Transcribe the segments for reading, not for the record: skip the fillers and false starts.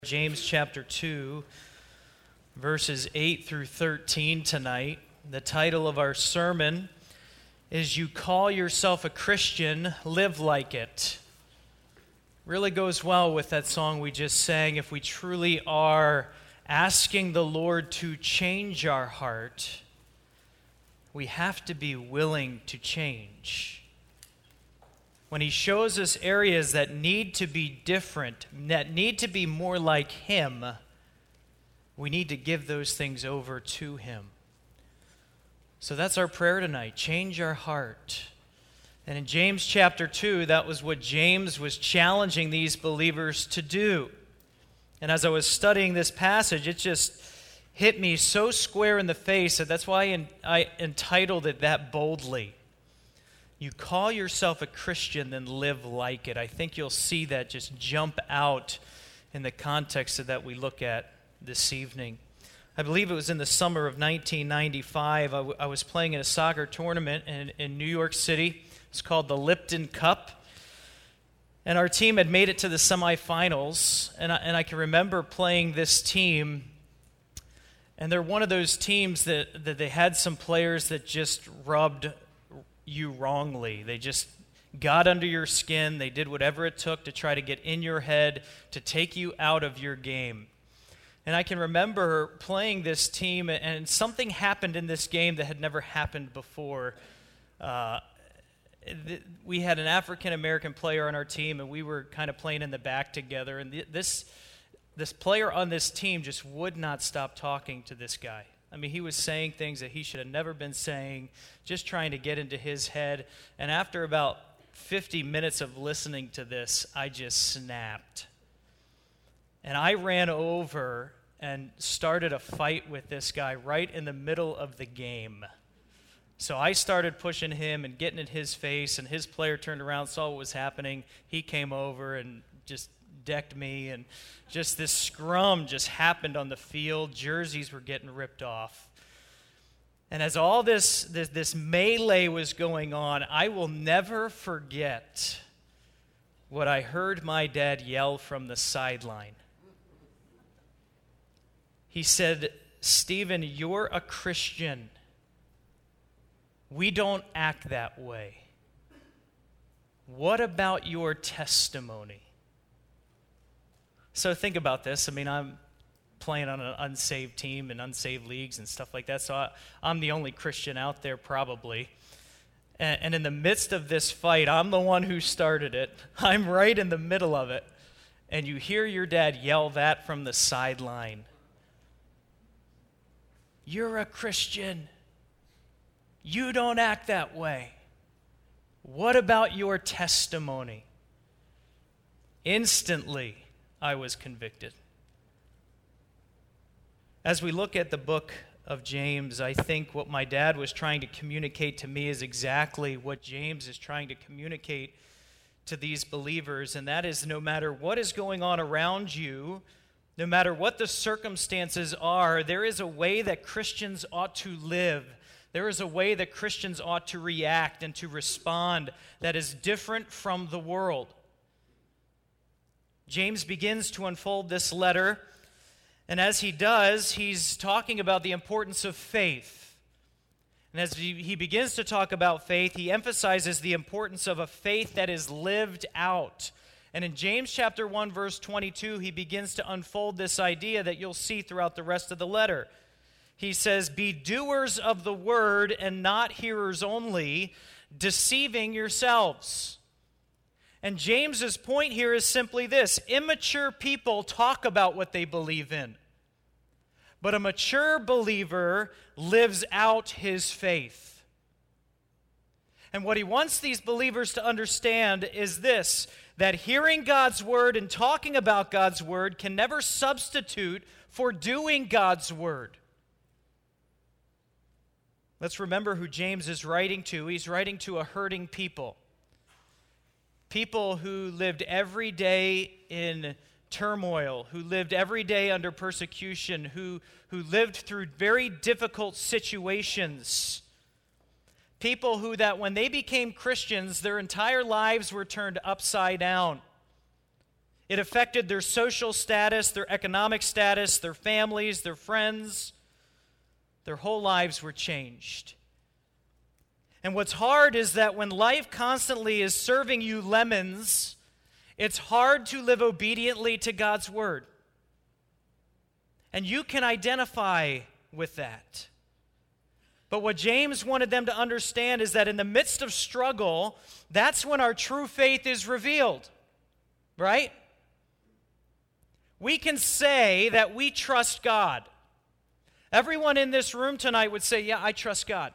James chapter 2, verses 8 through 13 tonight. The title of our sermon is "You Call Yourself a Christian, Live Like It." Really goes well with that song we just sang. If we truly are asking the Lord to change our heart, we have to be willing to change. When He shows us areas that need to be different, that need to be more like Him, we need to give those things over to Him. So that's our prayer tonight, change our heart. And in James chapter 2, that was what James was challenging these believers to do. And as I was studying this passage, it just hit me so square in the face that that's why I entitled it that boldly. You call yourself a Christian, then live like it. I think you'll see that just jump out in the context of that we look at this evening. I believe it was in the summer of 1995. I was playing in a soccer tournament in New York City. It's called the Lipton Cup. And our team had made it to the semifinals. And I can remember playing this team. And they're one of those teams that they had some players that just rubbed you wrongly. They just got under your skin. They did whatever it took to try to get in your head, to take you out of your game. And I can remember playing this team, and something happened in this game that had never happened before. We had an African-American player on our team, and we were kind of playing in the back together. And this player on this team just would not stop talking to this guy. I mean, he was saying things that he should have never been saying, just trying to get into his head. And after about 50 minutes of listening to this, I just snapped. And I ran over and started a fight with this guy right in the middle of the game. So I started pushing him and getting in his face, and his player turned around, saw what was happening. He came over and just decked me, and just this scrum just happened on the field. Jerseys were getting ripped off. And as all this melee was going on, I will never forget what I heard my dad yell from the sideline. He said, "Stephen, you're a Christian. We don't act that way. What about your testimony?" So think about this. I mean, I'm playing on an unsaved team and unsaved leagues and stuff like that, so I'm the only Christian out there probably. And in the midst of this fight, I'm the one who started it. I'm right in the middle of it. And you hear your dad yell that from the sideline. "You're a Christian. You don't act that way. What about your testimony?" Instantly, I was convicted. As we look at the book of James, I think what my dad was trying to communicate to me is exactly what James is trying to communicate to these believers, and that is no matter what is going on around you, no matter what the circumstances are, there is a way that Christians ought to live. There is a way that Christians ought to react and to respond that is different from the world. James begins to unfold this letter, and as he does, he's talking about the importance of faith. And as he begins to talk about faith, he emphasizes the importance of a faith that is lived out. And in James chapter 1, verse 22, he begins to unfold this idea that you'll see throughout the rest of the letter. He says, "Be doers of the word and not hearers only, deceiving yourselves." And James's point here is simply this: immature people talk about what they believe in, but a mature believer lives out his faith. And what he wants these believers to understand is this: that hearing God's word and talking about God's word can never substitute for doing God's word. Let's remember who James is writing to. He's writing to a hurting people. People who lived every day in turmoil, who lived every day under persecution, who lived through very difficult situations. People who that when they became Christians, their entire lives were turned upside down. It affected their social status, their economic status, their families, their friends. Their whole lives were changed. And what's hard is that when life constantly is serving you lemons, it's hard to live obediently to God's word. And you can identify with that. But what James wanted them to understand is that in the midst of struggle, that's when our true faith is revealed, right? We can say that we trust God. Everyone in this room tonight would say, yeah, I trust God.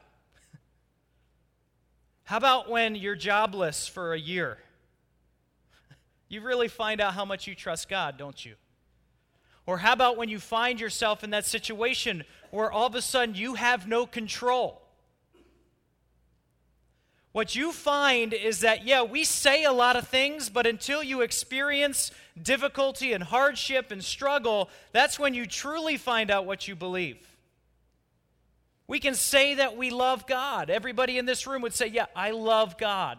How about when you're jobless for a year? You really find out how much you trust God, don't you? Or how about when you find yourself in that situation where all of a sudden you have no control? What you find is that, yeah, we say a lot of things, but until you experience difficulty and hardship and struggle, that's when you truly find out what you believe. We can say that we love God. Everybody in this room would say, yeah, I love God.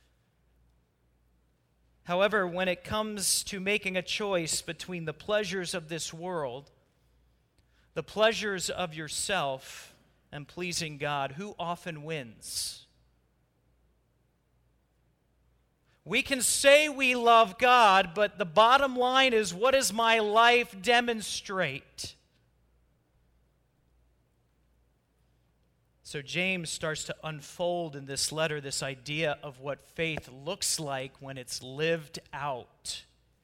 However, when it comes to making a choice between the pleasures of this world, the pleasures of yourself, and pleasing God, who often wins? We can say we love God, but the bottom line is, what does my life demonstrate? So James starts to unfold in this letter this idea of what faith looks like when it's lived out.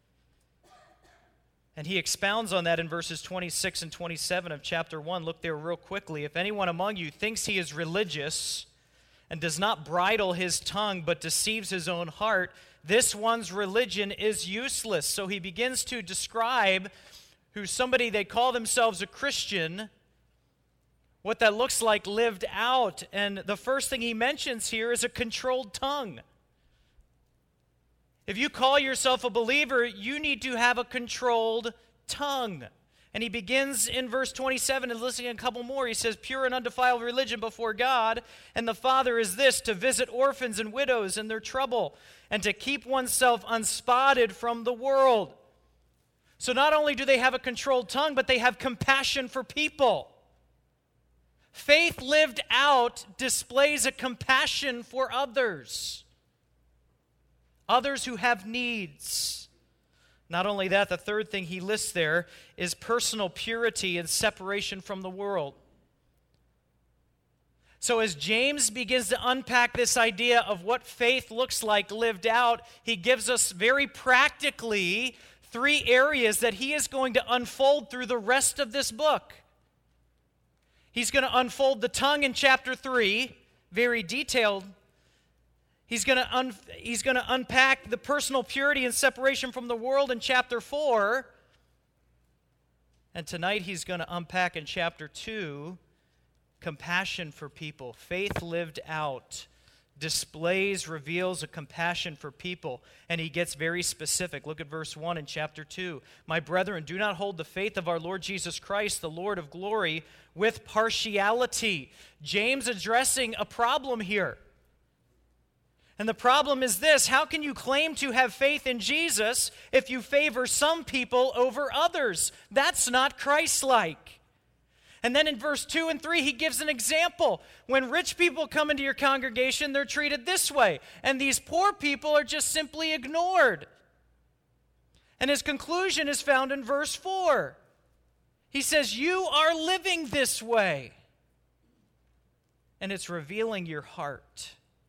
And he expounds on that in verses 26 and 27 of chapter 1. Look there real quickly. If anyone among you thinks he is religious and does not bridle his tongue but deceives his own heart, this one's religion is useless. So he begins to describe who somebody, they call themselves a Christian, what that looks like lived out. And the first thing he mentions here is a controlled tongue. If you call yourself a believer, you need to have a controlled tongue. And he begins in verse 27 and listening a couple more. He says, pure and undefiled religion before God and the Father is this, to visit orphans and widows in their trouble and to keep oneself unspotted from the world. So not only do they have a controlled tongue, but they have compassion for people. Faith lived out displays a compassion for others who have needs. Not only that, the third thing he lists there is personal purity and separation from the world. So as James begins to unpack this idea of what faith looks like lived out, he gives us very practically 3 areas that he is going to unfold through the rest of this book. He's going to unfold the tongue in chapter 3, very detailed. He's going to unpack the personal purity and separation from the world in chapter 4. And tonight he's going to unpack in chapter 2, compassion for people. Faith lived out reveals a compassion for people. And he gets very specific. Look at verse 1 in chapter 2. My brethren, do not hold the faith of our Lord Jesus Christ, the Lord of glory, with partiality. James addressing a problem here. And the problem is this: how can you claim to have faith in Jesus if you favor some people over others? That's not Christ-like. And then in verse 2 and 3, he gives an example. When rich people come into your congregation, they're treated this way. And these poor people are just simply ignored. And his conclusion is found in verse 4. He says, you are living this way. And it's revealing your heart.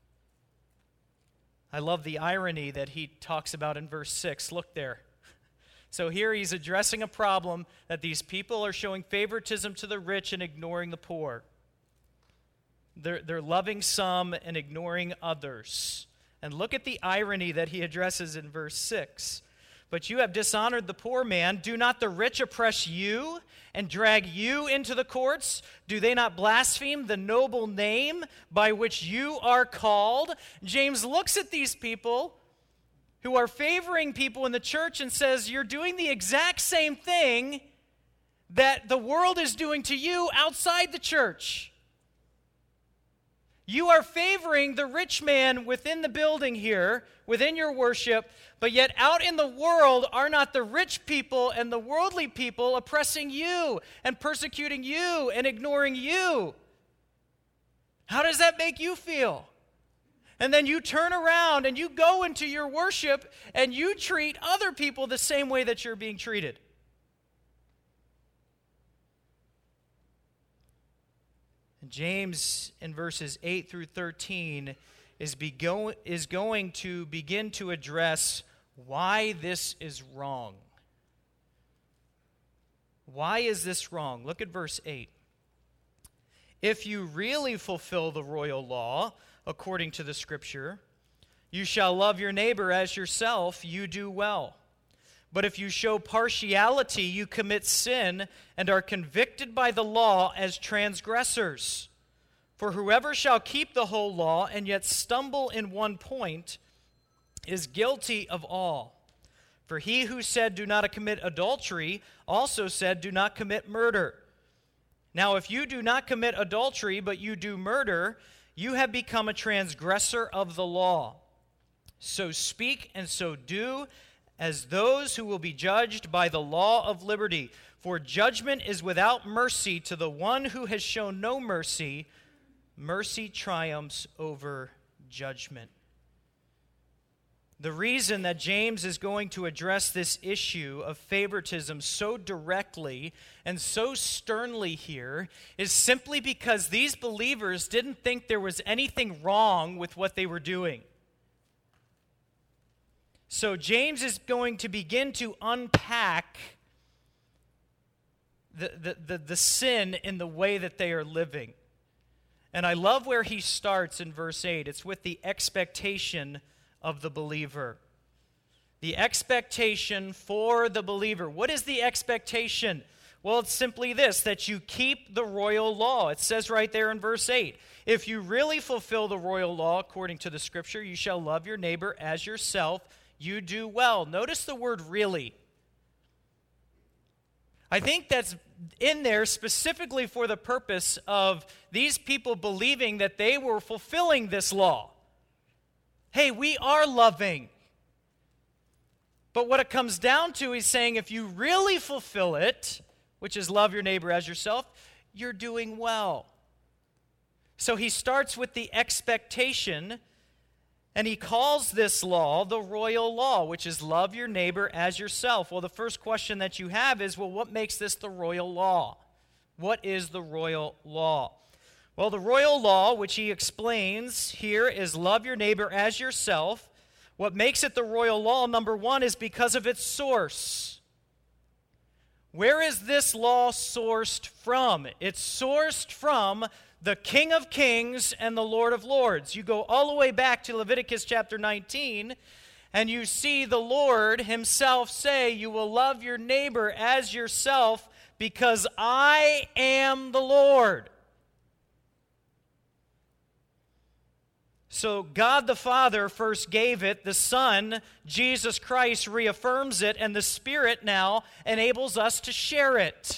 I love the irony that he talks about in verse 6. Look there. So here he's addressing a problem that these people are showing favoritism to the rich and ignoring the poor. They're loving some and ignoring others. And look at the irony that he addresses in verse 6. But you have dishonored the poor man. Do not the rich oppress you and drag you into the courts? Do they not blaspheme the noble name by which you are called? James looks at these people who are favoring people in the church and says, you're doing the exact same thing that the world is doing to you outside the church. You are favoring the rich man within the building here, within your worship, but yet out in the world are not the rich people and the worldly people oppressing you and persecuting you and ignoring you. How does that make you feel? And then you turn around and you go into your worship and you treat other people the same way that you're being treated. James, in verses 8 through 13, is going to begin to address why this is wrong. Why is this wrong? Look at verse 8. If you really fulfill the royal law, according to the Scripture, you shall love your neighbor as yourself, you do well. But if you show partiality, you commit sin and are convicted by the law as transgressors. For whoever shall keep the whole law and yet stumble in one point is guilty of all. For he who said, do not commit adultery, also said, do not commit murder. Now if you do not commit adultery, but you do murder, you have become a transgressor of the law. So speak and so do, as those who will be judged by the law of liberty. For judgment is without mercy to the one who has shown no mercy. Mercy triumphs over judgment. The reason that James is going to address this issue of favoritism so directly and so sternly here is simply because these believers didn't think there was anything wrong with what they were doing. So James is going to begin to unpack the sin in the way that they are living. And I love where he starts in verse 8. It's with the expectation of the believer. The expectation for the believer. What is the expectation? Well, it's simply this, that you keep the royal law. It says right there in verse 8, if you really fulfill the royal law according to the Scripture, you shall love your neighbor as yourself. You do well. Notice the word really. I think that's in there specifically for the purpose of these people believing that they were fulfilling this law. Hey, we are loving. But what it comes down to, he's saying if you really fulfill it, which is love your neighbor as yourself, you're doing well. So he starts with the expectation. And he calls this law the royal law, which is love your neighbor as yourself. Well, the first question that you have is, well, what makes this the royal law? What is the royal law? Well, the royal law, which he explains here, is love your neighbor as yourself. What makes it the royal law, number one, is because of its source. Where is this law sourced from? It's sourced from the King of Kings and the Lord of Lords. You go all the way back to Leviticus chapter 19, and you see the Lord himself say, you will love your neighbor as yourself because I am the Lord. So God the Father first gave it, the Son, Jesus Christ, reaffirms it, and the Spirit now enables us to share it.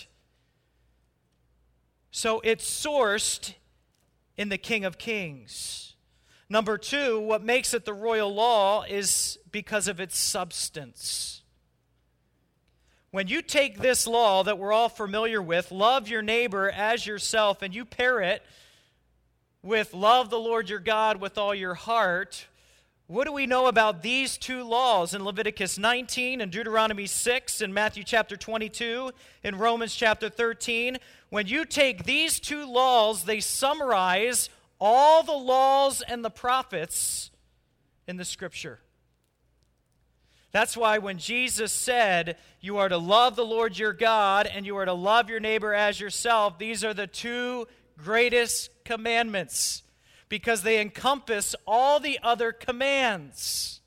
So it's sourced in the King of Kings. Number two, what makes it the royal law is because of its substance. When you take this law that we're all familiar with, love your neighbor as yourself, and you pair it with love the Lord your God with all your heart, what do we know about these two laws in Leviticus 19 and Deuteronomy 6 and Matthew chapter 22 and Romans chapter 13? When you take these two laws, they summarize all the laws and the prophets in the Scripture. That's why when Jesus said, you are to love the Lord your God and you are to love your neighbor as yourself, these are the two greatest commandments, because they encompass all the other commands.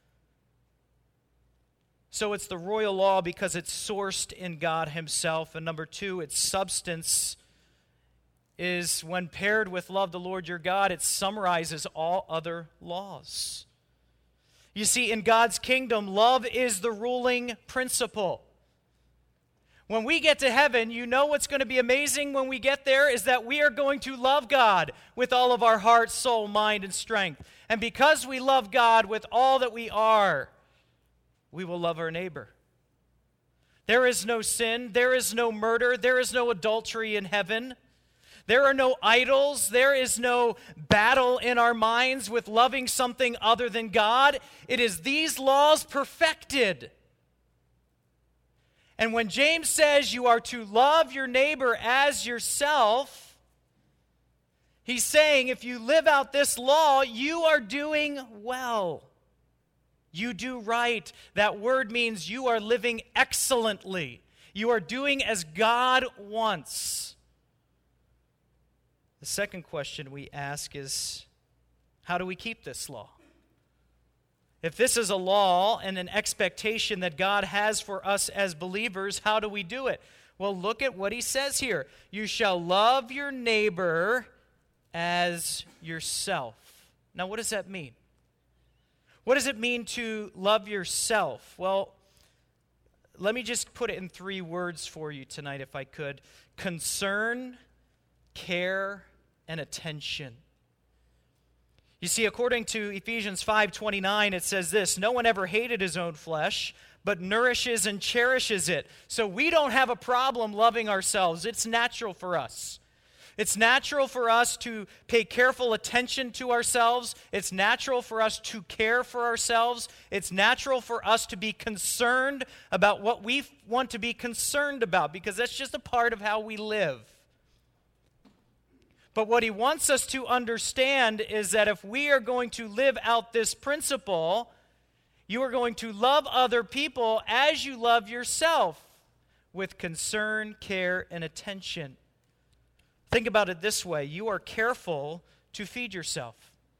So it's the royal law because it's sourced in God himself. And number two, its substance is when paired with love the Lord your God, it summarizes all other laws. You see, in God's kingdom, love is the ruling principle. When we get to heaven, you know what's going to be amazing when we get there is that we are going to love God with all of our heart, soul, mind, and strength. And because we love God with all that we are, we will love our neighbor. There is no sin, there is no murder, there is no adultery in heaven. There are no idols. There is no battle in our minds with loving something other than God. It is these laws perfected. And when James says you are to love your neighbor as yourself, he's saying if you live out this law, you are doing well. You do right. That word means you are living excellently. You are doing as God wants. The second question we ask is, how do we keep this law? If this is a law and an expectation that God has for us as believers, how do we do it? Well, look at what he says here. You shall love your neighbor as yourself. Now, what does that mean? What does it mean to love yourself? Well, let me just put it in 3 words for you tonight, if I could. Concern, care, and attention. You see, according to Ephesians 5:29, it says this, no one ever hated his own flesh, but nourishes and cherishes it. So we don't have a problem loving ourselves. It's natural for us. It's natural for us to pay careful attention to ourselves. It's natural for us to care for ourselves. It's natural for us to be concerned about what we want to be concerned about, because that's just a part of how we live. But what he wants us to understand is that if we are going to live out this principle, you are going to love other people as you love yourself, with concern, care, and attention. Think about it this way. You are careful to feed yourself.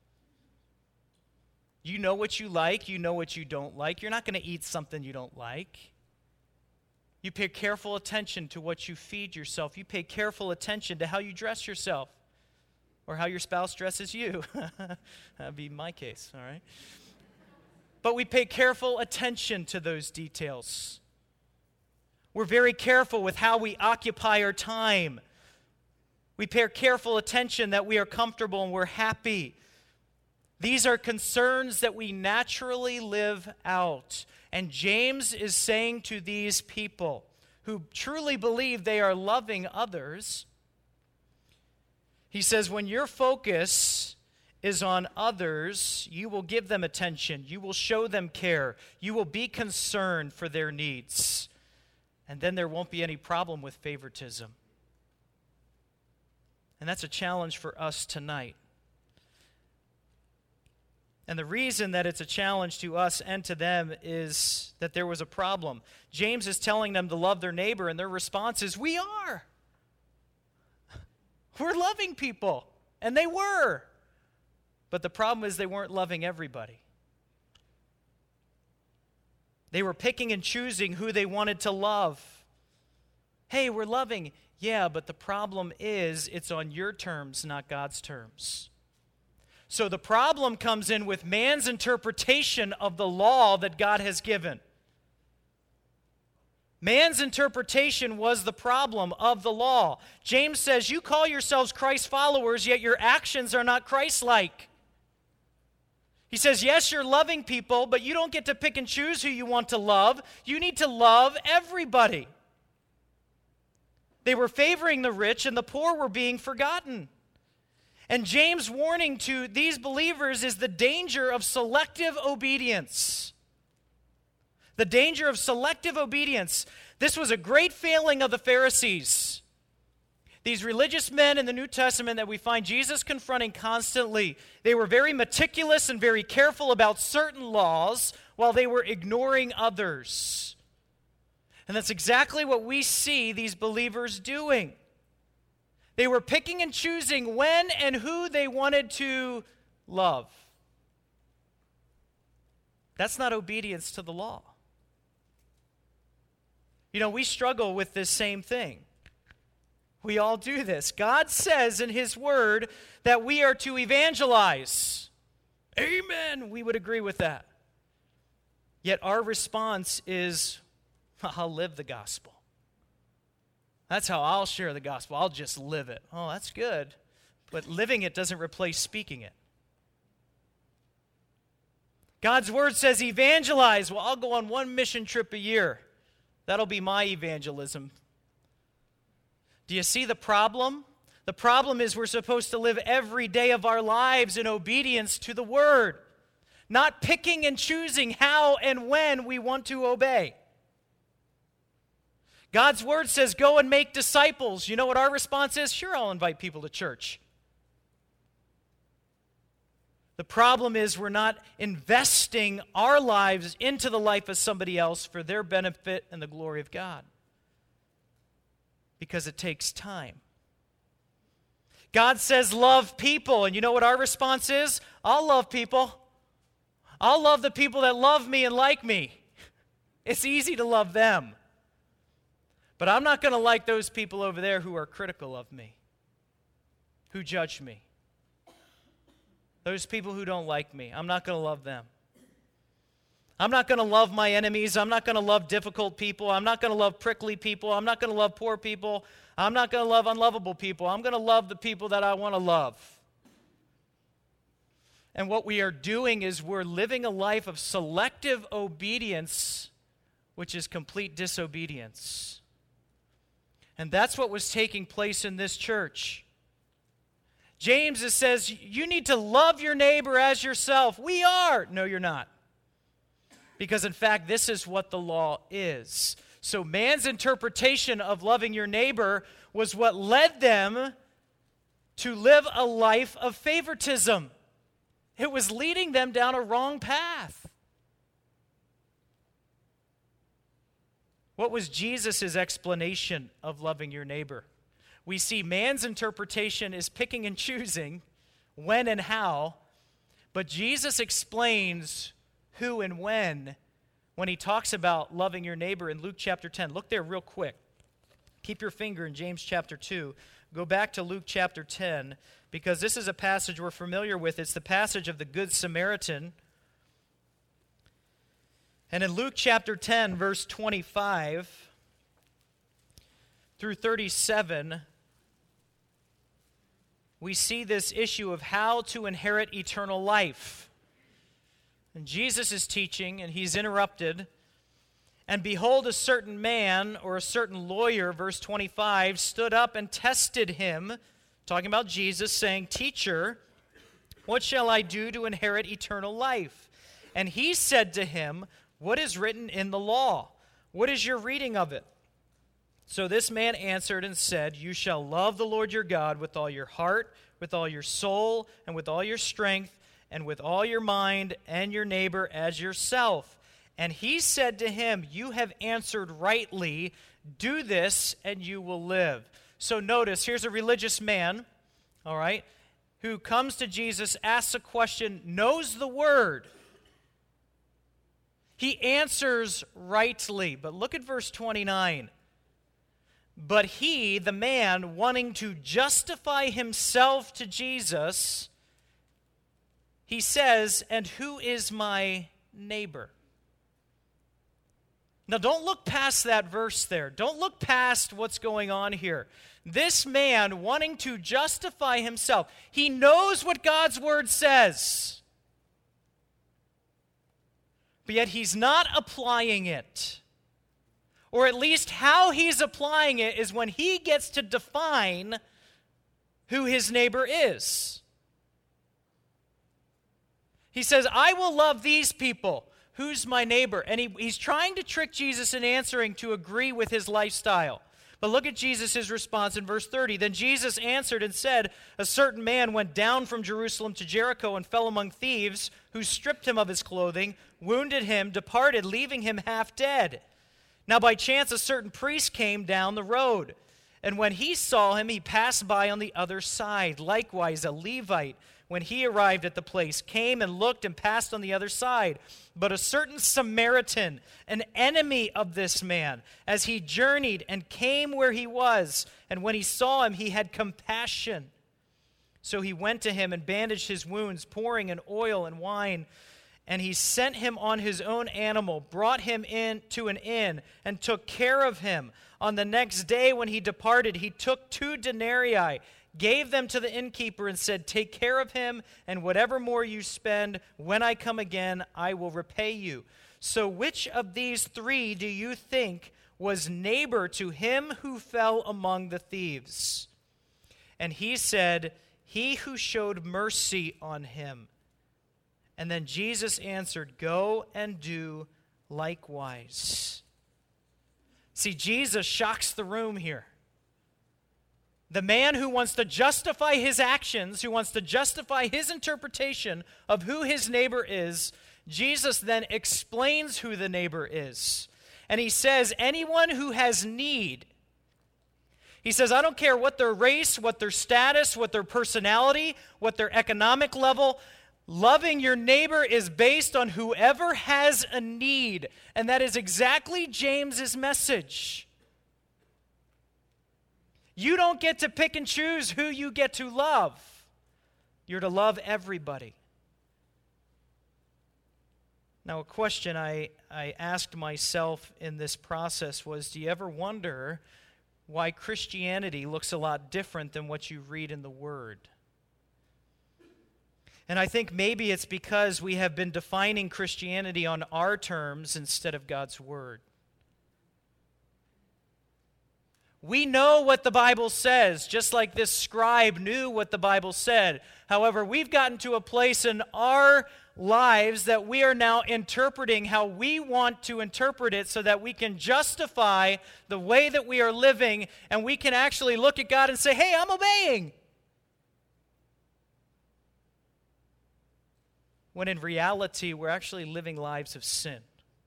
You know what you like. You know what you don't like. You're not going to eat something you don't like. You pay careful attention to what you feed yourself. You pay careful attention to how you dress yourself, or how your spouse dresses you. That'd be my case, all right? But we pay careful attention to those details. We're very careful with how we occupy our time. We pay careful attention that we are comfortable and we're happy. These are concerns that we naturally live out. And James is saying to these people who truly believe they are loving others, he says, when your focus is on others, you will give them attention. You will show them care. You will be concerned for their needs. And then there won't be any problem with favoritism. And that's a challenge for us tonight. And the reason that it's a challenge to us and to them is that there was a problem. James is telling them to love their neighbor, and their response is, we are. We're loving people, and they were. But the problem is they weren't loving everybody. They were picking and choosing who they wanted to love. Hey, we're loving. Yeah, but the problem is it's on your terms, not God's terms. So the problem comes in with man's interpretation of the law that God has given. Man's interpretation was the problem of the law. James says, you call yourselves Christ followers, yet your actions are not Christ-like. He says, yes, you're loving people, but you don't get to pick and choose who you want to love. You need to love everybody. They were favoring the rich, and the poor were being forgotten. And James' warning to these believers is the danger of selective obedience. The danger of selective obedience. This was a great failing of the Pharisees. These religious men in the New Testament that we find Jesus confronting constantly, they were very meticulous and very careful about certain laws while they were ignoring others. And that's exactly what we see these believers doing. They were picking and choosing when and who they wanted to love. That's not obedience to the law. You know, we struggle with this same thing. We all do this. God says in His Word that we are to evangelize. Amen. We would agree with that. Yet our response is, I'll live the gospel. That's how I'll share the gospel. I'll just live it. Oh, that's good. But living it doesn't replace speaking it. God's word says evangelize. Well, I'll go on one mission trip a year. That'll be my evangelism. Do you see the problem? The problem is we're supposed to live every day of our lives in obedience to the word, not picking and choosing how and when we want to obey. God's word says, go and make disciples. You know what our response is? Sure, I'll invite people to church. The problem is we're not investing our lives into the life of somebody else for their benefit and the glory of God. Because it takes time. God says love people, and you know what our response is? I'll love people. I'll love the people that love me and like me. It's easy to love them. But I'm not going to like those people over there who are critical of me, who judge me. Those people who don't like me, I'm not going to love them. I'm not going to love my enemies. I'm not going to love difficult people. I'm not going to love prickly people. I'm not going to love poor people. I'm not going to love unlovable people. I'm going to love the people that I want to love. And what we are doing is we're living a life of selective obedience, which is complete disobedience. And that's what was taking place in this church. James says, you need to love your neighbor as yourself. We are. No, you're not. Because in fact, this is what the law is. So man's interpretation of loving your neighbor was what led them to live a life of favoritism. It was leading them down a wrong path. What was Jesus' explanation of loving your neighbor? We see man's interpretation is picking and choosing when and how, but Jesus explains who and when he talks about loving your neighbor in Luke chapter 10. Look there real quick. Keep your finger in James chapter 2. Go back to Luke chapter 10, because this is a passage we're familiar with. It's the passage of the Good Samaritan. And in Luke chapter 10, verse 25 through 37, we see this issue of how to inherit eternal life. And Jesus is teaching, and he's interrupted. And behold, a certain man, or a certain lawyer, verse 25, stood up and tested him, talking about Jesus, saying, Teacher, what shall I do to inherit eternal life? And he said to him, What is written in the law? What is your reading of it? So this man answered and said, You shall love the Lord your God with all your heart, with all your soul, and with all your strength, and with all your mind, and your neighbor as yourself. And he said to him, You have answered rightly. Do this, and you will live. So notice, here's a religious man, all right, who comes to Jesus, asks a question, knows the word. He answers rightly. But look at verse 29. But he, the man, wanting to justify himself to Jesus, he says, And who is my neighbor? Now, don't look past that verse there. Don't look past what's going on here. This man, wanting to justify himself, he knows what God's word says, but yet he's not applying it. Or at least how he's applying it is when he gets to define who his neighbor is. He says, I will love these people. Who's my neighbor? And he's trying to trick Jesus in answering to agree with his lifestyle. But look at Jesus' response in verse 30. Then Jesus answered and said, A certain man went down from Jerusalem to Jericho and fell among thieves, who stripped him of his clothing, wounded him, departed, leaving him half dead. Now by chance a certain priest came down the road, and when he saw him, he passed by on the other side. Likewise a Levite, when he arrived at the place, came and looked and passed on the other side. But a certain Samaritan, an enemy of this man, as he journeyed and came where he was, and when he saw him, he had compassion. So he went to him and bandaged his wounds, pouring in oil and wine. And he sent him on his own animal, brought him in to an inn, and took care of him. On the next day when he departed, he took 2 denarii, gave them to the innkeeper, and said, "Take care of him, and whatever more you spend, when I come again, I will repay you." So which of these 3 do you think was neighbor to him who fell among the thieves? And he said, "He who showed mercy on him." And then Jesus answered, "Go and do likewise." See, Jesus shocks the room here. The man who wants to justify his actions, who wants to justify his interpretation of who his neighbor is, Jesus then explains who the neighbor is. And he says, anyone who has need. He says, I don't care what their race, what their status, what their personality, what their economic level. Loving your neighbor is based on whoever has a need. And that is exactly James's message. You don't get to pick and choose who you get to love. You're to love everybody. Now, a question I asked myself in this process was, do you ever wonder why Christianity looks a lot different than what you read in the Word? And I think maybe it's because we have been defining Christianity on our terms instead of God's Word. We know what the Bible says, just like this scribe knew what the Bible said. However, we've gotten to a place in our lives that we are now interpreting how we want to interpret it so that we can justify the way that we are living, and we can actually look at God and say, hey, I'm obeying. When in reality, we're actually living lives of sin.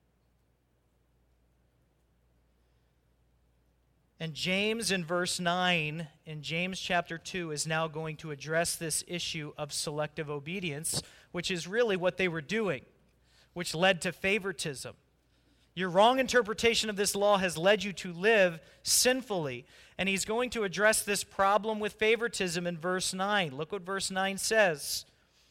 And James in verse 9, in James chapter 2, is now going to address this issue of selective obedience, which is really what they were doing, which led to favoritism. Your wrong interpretation of this law has led you to live sinfully. And he's going to address this problem with favoritism in verse 9. Look what verse 9 says.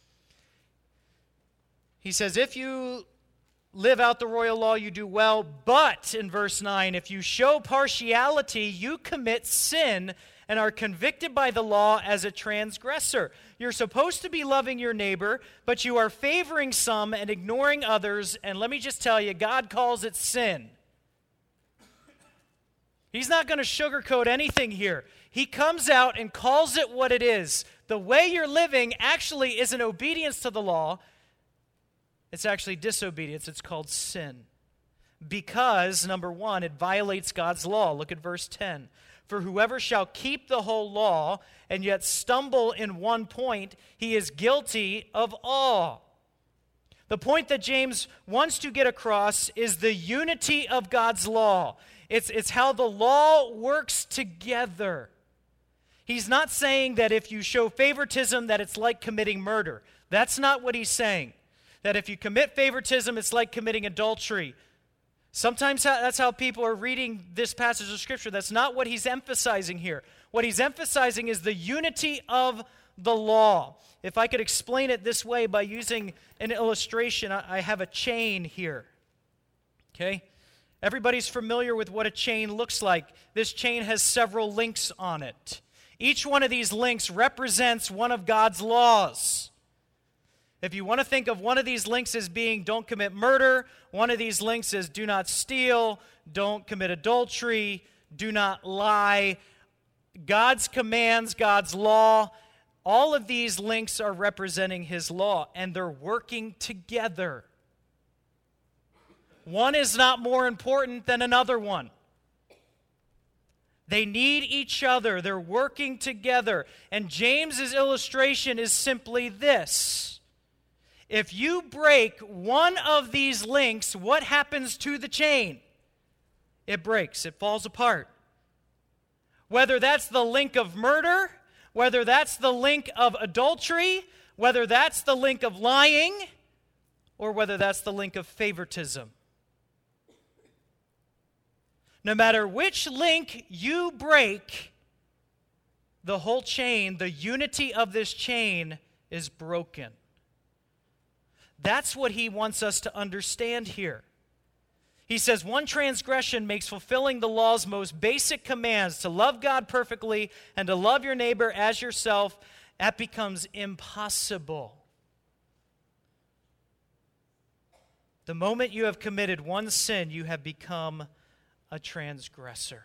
He says, if you live out the royal law, you do well. But, in verse 9, if you show partiality, you commit sin and are convicted by the law as a transgressor. You're supposed to be loving your neighbor, but you are favoring some and ignoring others. And let me just tell you, God calls it sin. He's not going to sugarcoat anything here. He comes out and calls it what it is. The way you're living actually isn't obedience to the law. It's actually disobedience. It's called sin. Because, number one, it violates God's law. Look at verse 10. For whoever shall keep the whole law and yet stumble in one point, he is guilty of all. The point that James wants to get across is the unity of God's law. It's how the law works together. He's not saying that if you show favoritism that it's like committing murder. That's not what he's saying. That if you commit favoritism, it's like committing adultery. Sometimes that's how people are reading this passage of Scripture. That's not what he's emphasizing here. What he's emphasizing is the unity of the law. If I could explain it this way by using an illustration, I have a chain here. Okay? Everybody's familiar with what a chain looks like. This chain has several links on it. Each one of these links represents one of God's laws. If you want to think of one of these links as being don't commit murder, one of these links is do not steal, don't commit adultery, do not lie, God's commands, God's law, all of these links are representing His law, and they're working together. One is not more important than another one. They need each other. They're working together. And James's illustration is simply this. If you break one of these links, what happens to the chain? It breaks. It falls apart. Whether that's the link of murder, whether that's the link of adultery, whether that's the link of lying, or whether that's the link of favoritism. No matter which link you break, the whole chain, the unity of this chain is broken. That's what he wants us to understand here. He says, one transgression makes fulfilling the law's most basic commands, to love God perfectly and to love your neighbor as yourself, that becomes impossible. The moment you have committed one sin, you have become a transgressor.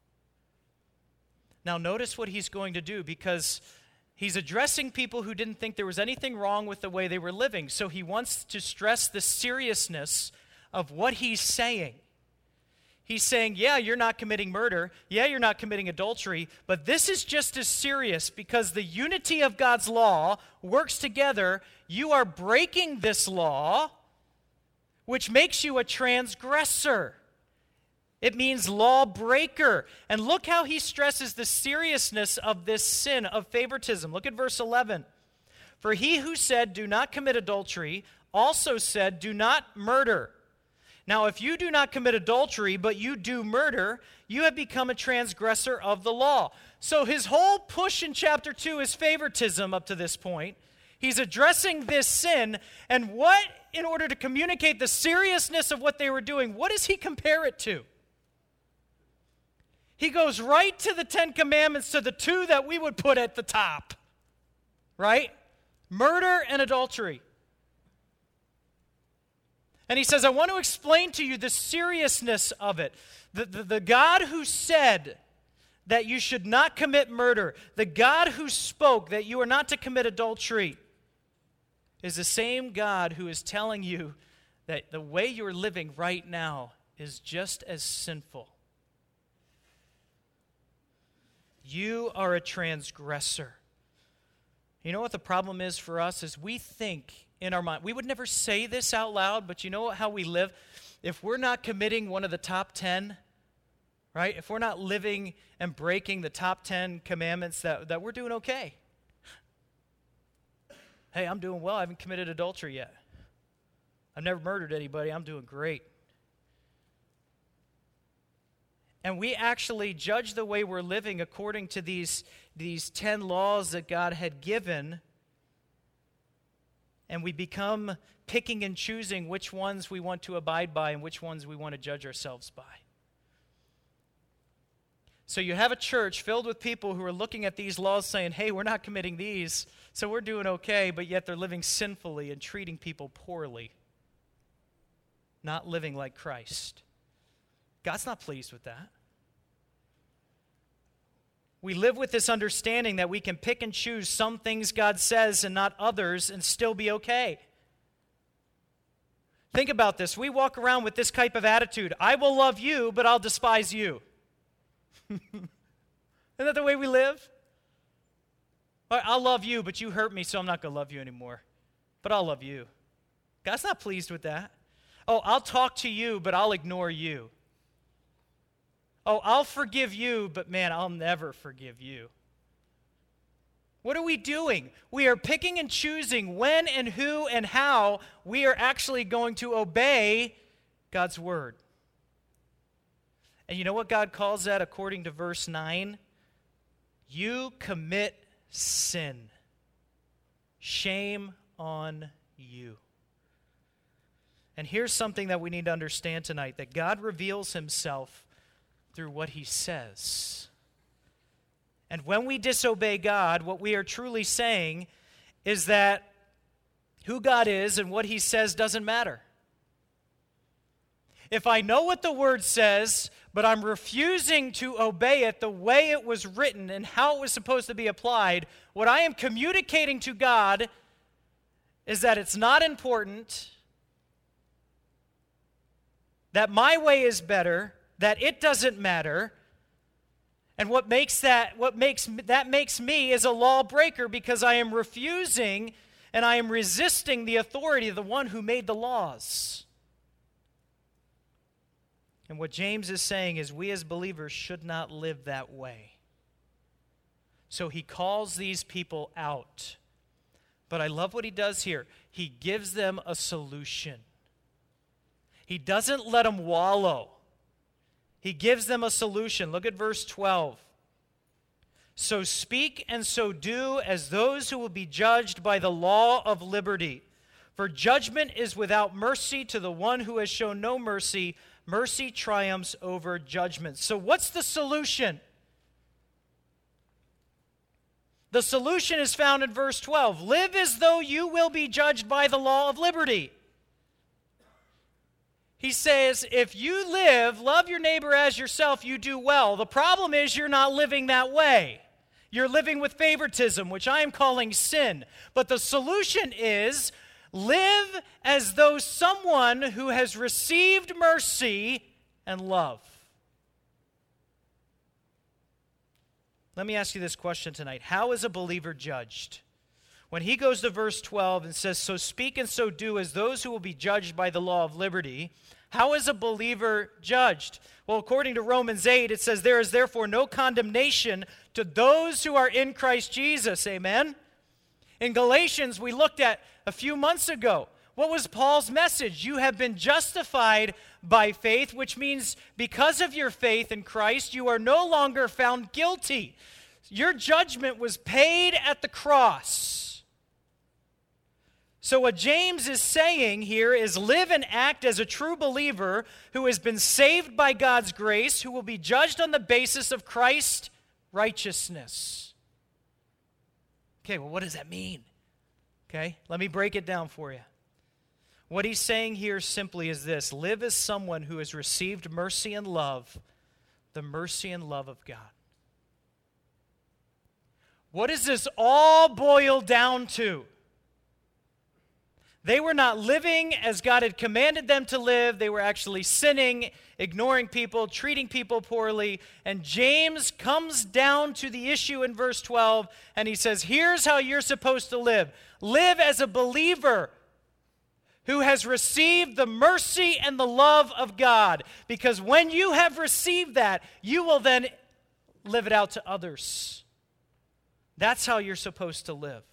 Now notice what he's going to do, because he's addressing people who didn't think there was anything wrong with the way they were living. So he wants to stress the seriousness of what he's saying. He's saying, yeah, you're not committing murder. Yeah, you're not committing adultery. But this is just as serious, because the unity of God's law works together. You are breaking this law, which makes you a transgressor. It means lawbreaker. And look how he stresses the seriousness of this sin of favoritism. Look at verse 11. For he who said, do not commit adultery, also said, do not murder. Now, if you do not commit adultery, but you do murder, you have become a transgressor of the law. So his whole push in chapter 2 is favoritism up to this point. He's addressing this sin, and what, in order to communicate the seriousness of what they were doing, what does he compare it to? He goes right to the 10 Commandments, to the two that we would put at the top, right? Murder and adultery. And he says, I want to explain to you the seriousness of it. The God who said that you should not commit murder, the God who spoke that you are not to commit adultery, is the same God who is telling you that the way you're living right now is just as sinful. You are a transgressor. You know what the problem is for us is we think in our mind, we would never say this out loud, but you know how we live? If we're not committing one of the top 10, right? If we're not living and breaking the top 10 commandments, that we're doing okay. Hey, I'm doing well. I haven't committed adultery yet. I've never murdered anybody. I'm doing great. And we actually judge the way we're living according to these 10 laws that God had given. And we become picking and choosing which ones we want to abide by and which ones we want to judge ourselves by. So you have a church filled with people who are looking at these laws saying, hey, we're not committing these, so we're doing okay, but yet they're living sinfully and treating people poorly, not living like Christ. God's not pleased with that. We live with this understanding that we can pick and choose some things God says and not others and still be okay. Think about this. We walk around with this type of attitude. I will love you, but I'll despise you. Isn't that the way we live? I'll love you, but you hurt me, so I'm not going to love you anymore. But I'll love you. God's not pleased with that. Oh, I'll talk to you, but I'll ignore you. Oh, I'll forgive you, but man, I'll never forgive you. What are we doing? We are picking and choosing when and who and how we are actually going to obey God's word. And you know what God calls that according to verse 9? You commit sin. Shame on you. And here's something that we need to understand tonight, that God reveals himself through what he says. And when we disobey God, what we are truly saying is that who God is and what he says doesn't matter. If I know what the word says, but I'm refusing to obey it the way it was written and how it was supposed to be applied, what I am communicating to God is that it's not important, that my way is better, that it doesn't matter, and what makes me is a lawbreaker, because I am refusing and I am resisting the authority of the one who made the laws. And what James is saying is we as believers should not live that way. So he calls these people out. But I love what he does here. He gives them a solution. He doesn't let them wallow. He gives them a solution. Look at verse 12. So speak and so do as those who will be judged by the law of liberty. For judgment is without mercy to the one who has shown no mercy. Mercy triumphs over judgment. So what's the solution? The solution is found in verse 12. Live as though you will be judged by the law of liberty. He says, if you love your neighbor as yourself, you do well. The problem is you're not living that way. You're living with favoritism, which I am calling sin. But the solution is live as though someone who has received mercy and love. Let me ask you this question tonight. How is a believer judged? When he goes to verse 12 and says, so speak and so do as those who will be judged by the law of liberty, how is a believer judged? Well, according to Romans 8, it says, there is therefore no condemnation to those who are in Christ Jesus. Amen? In Galatians, we looked at a few months ago. What was Paul's message? You have been justified by faith, which means because of your faith in Christ, you are no longer found guilty. Your judgment was paid at the cross. So what James is saying here is live and act as a true believer who has been saved by God's grace, who will be judged on the basis of Christ's righteousness. Okay, well, what does that mean? Okay, let me break it down for you. What he's saying here simply is this: live as someone who has received mercy and love, the mercy and love of God. What does this all boil down to? They were not living as God had commanded them to live. They were actually sinning, ignoring people, treating people poorly. And James comes down to the issue in verse 12, and he says, here's how you're supposed to live. Live as a believer who has received the mercy and the love of God. Because when you have received that, you will then live it out to others. That's how you're supposed to live.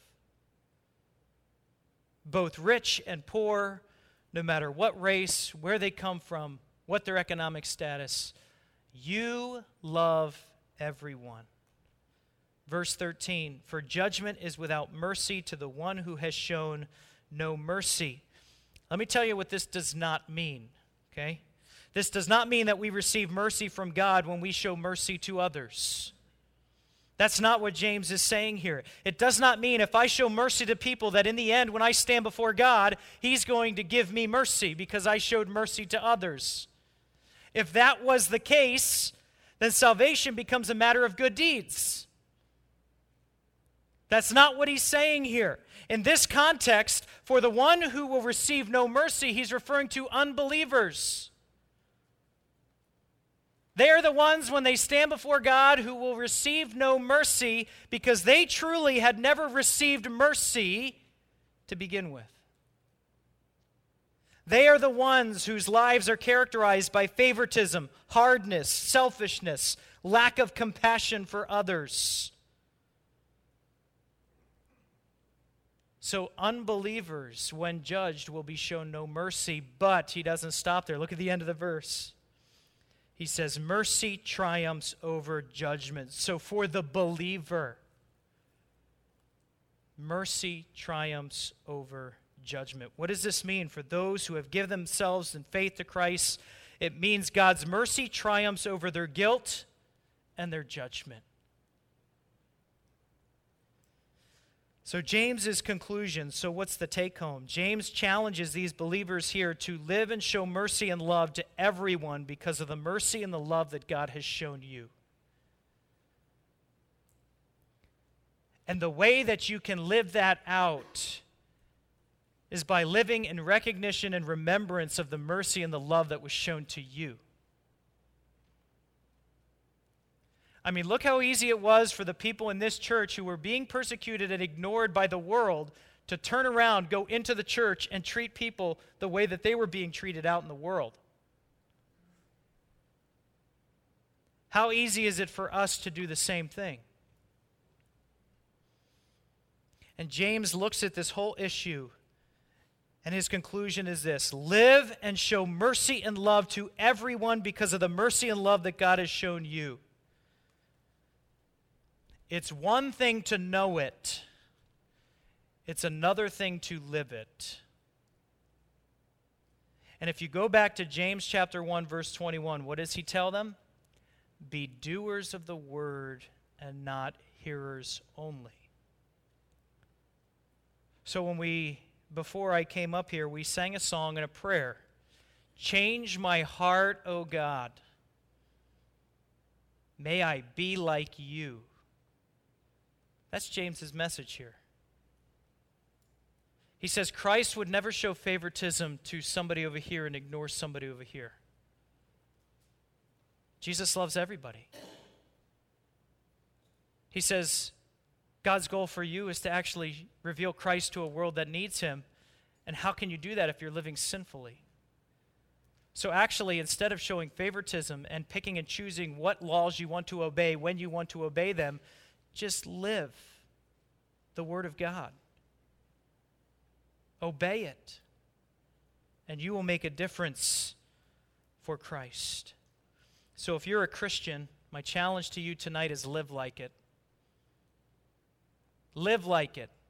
Both rich and poor, no matter what race, where they come from, what their economic status, you love everyone. Verse 13, for judgment is without mercy to the one who has shown no mercy. Let me tell you what this does not mean, okay? This does not mean that we receive mercy from God when we show mercy to others. That's not what James is saying here. It does not mean if I show mercy to people that in the end, when I stand before God, He's going to give me mercy because I showed mercy to others. If that was the case, then salvation becomes a matter of good deeds. That's not what he's saying here. In this context, for the one who will receive no mercy, he's referring to unbelievers. They are the ones, when they stand before God, who will receive no mercy because they truly had never received mercy to begin with. They are the ones whose lives are characterized by favoritism, hardness, selfishness, lack of compassion for others. So unbelievers, when judged, will be shown no mercy, but he doesn't stop there. Look at the end of the verse. He says, mercy triumphs over judgment. So for the believer, mercy triumphs over judgment. What does this mean for those who have given themselves in faith to Christ? It means God's mercy triumphs over their guilt and their judgment. So James's conclusion, so what's the take home? James challenges these believers here to live and show mercy and love to everyone because of the mercy and the love that God has shown you. And the way that you can live that out is by living in recognition and remembrance of the mercy and the love that was shown to you. I mean, look how easy it was for the people in this church who were being persecuted and ignored by the world to turn around, go into the church, and treat people the way that they were being treated out in the world. How easy is it for us to do the same thing? And James looks at this whole issue, and his conclusion is this: live and show mercy and love to everyone because of the mercy and love that God has shown you. It's one thing to know it. It's another thing to live it. And if you go back to James chapter 1, verse 21, what does he tell them? Be doers of the word and not hearers only. So before I came up here, we sang a song and a prayer. Change my heart, O God. May I be like you. That's James's message here. He says Christ would never show favoritism to somebody over here and ignore somebody over here. Jesus loves everybody. He says God's goal for you is to actually reveal Christ to a world that needs him. And how can you do that if you're living sinfully? So actually, instead of showing favoritism and picking and choosing what laws you want to obey, when you want to obey them, just live the Word of God. Obey it, and you will make a difference for Christ. So if you're a Christian, my challenge to you tonight is live like it. Live like it.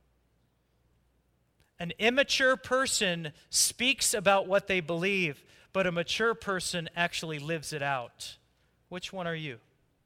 An immature person speaks about what they believe, but a mature person actually lives it out. Which one are you?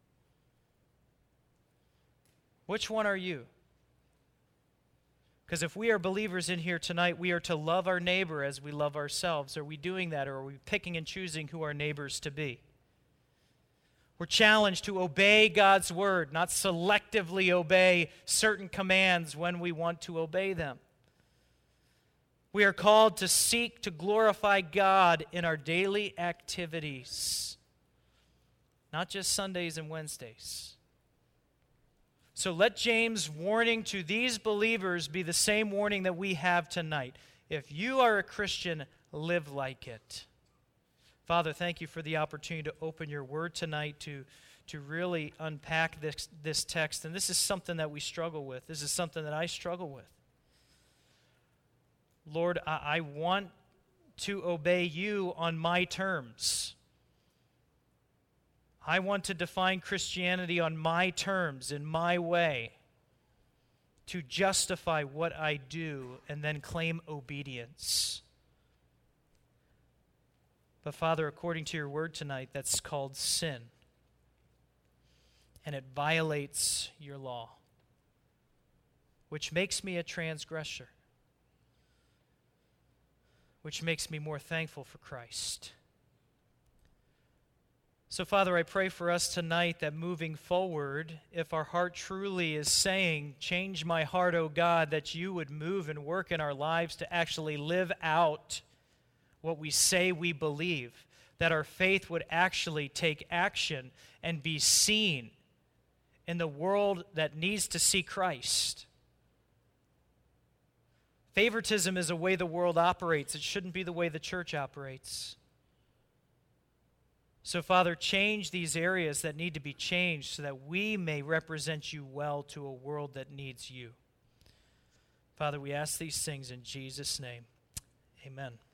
Which one are you? Because if we are believers in here tonight, we are to love our neighbor as we love ourselves. Are we doing that, or are we picking and choosing who our neighbors to be? We're challenged to obey God's word, not selectively obey certain commands when we want to obey them. We are called to seek to glorify God in our daily activities, not just Sundays and Wednesdays. So let James' warning to these believers be the same warning that we have tonight. If you are a Christian, live like it. Father, thank you for the opportunity to open your word tonight, to really unpack this text. And this is something that we struggle with. This is something that I struggle with. Lord, I want to obey you on my terms. I want to define Christianity on my terms, in my way, to justify what I do and then claim obedience. But Father, according to your word tonight, that's called sin. And it violates your law, which makes me a transgressor, which makes me more thankful for Christ. So, Father, I pray for us tonight that moving forward, if our heart truly is saying, change my heart, O God, that you would move and work in our lives to actually live out what we say we believe, that our faith would actually take action and be seen in the world that needs to see Christ. Favoritism is a way the world operates. It shouldn't be the way the church operates. So, Father, change these areas that need to be changed so that we may represent you well to a world that needs you. Father, we ask these things in Jesus' name. Amen.